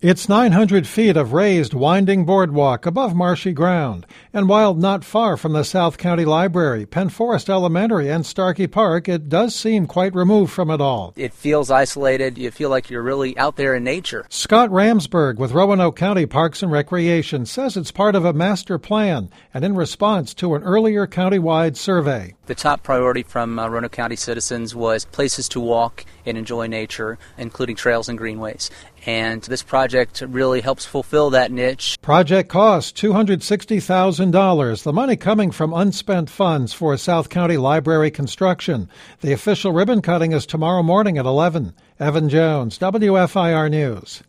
It's 900 feet of raised, winding boardwalk above marshy ground. And while not far from the South County Library, Penn Forest Elementary, and Starkey Park, it does seem quite removed from it all. It feels isolated. You feel like you're really out there in nature. Scott Ramsberg with Roanoke County Parks and Recreation says it's part of a master plan and in response to an earlier countywide survey. The top priority from Roanoke County citizens was places to walk and enjoy nature, including trails and greenways. And this project really helps fulfill that niche. Project costs $260,000, the money coming from unspent funds for South County Library construction. The official ribbon cutting is tomorrow morning at 11. Evan Jones, WFIR News.